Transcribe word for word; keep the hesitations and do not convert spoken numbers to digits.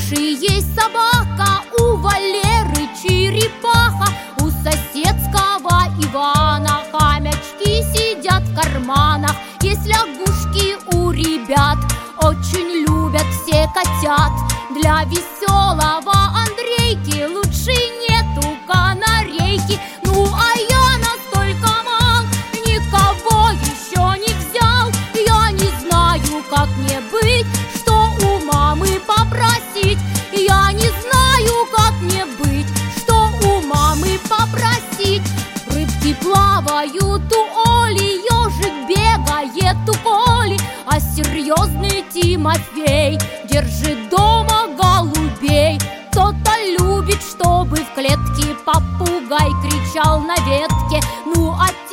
Мыши есть собака, у Валеры черепаха, у соседского Ивана хомячки сидят в карманах. Есть лягушки у ребят, очень любят все котят. Для веселого Андрейки лучше нету канарейки. Ну а я настолько мал, никого еще не взял. Я не знаю, как мне быть, что у мамы попросить. Я не знаю, как мне быть, что у мамы попросить. Рыбки плавают у Оли, ежик бегает у Коли, а серьезный Тимофей держит дома голубей. Кто-то любит, чтобы в клетке попугай кричал на ветке. Ну а